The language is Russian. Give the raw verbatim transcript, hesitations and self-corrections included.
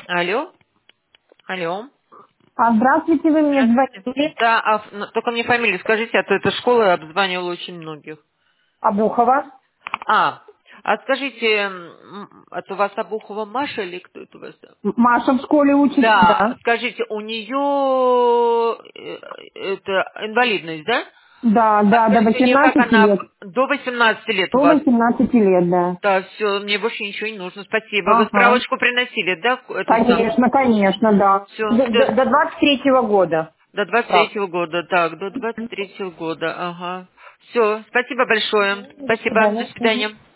Алло? Алло? А здравствуйте, вы мне звонили. Да, а, ф- ну, только мне фамилию скажите, а то эта школа обзванивала очень многих. Обухова. А, а скажите, м, это у вас Обухова Маша или кто это у вас там? М- Маша в школе учится, Да, да. скажите, у нее это инвалидность, да? Да, А да, до скажите, у нее как восемнадцати она лет. в- до восемнадцати лет у До вас? восемнадцати лет, да. Да, все, мне больше ничего не нужно, спасибо. Вы Ага. справочку приносили, да, эту самую? Конечно, конечно, да. Все, До, до- до двадцать третьего года. до двадцать Так. третьего года, так, до двадцать третьего года, ага. Все, спасибо большое. До Спасибо, до свидания. Мгм. свидания.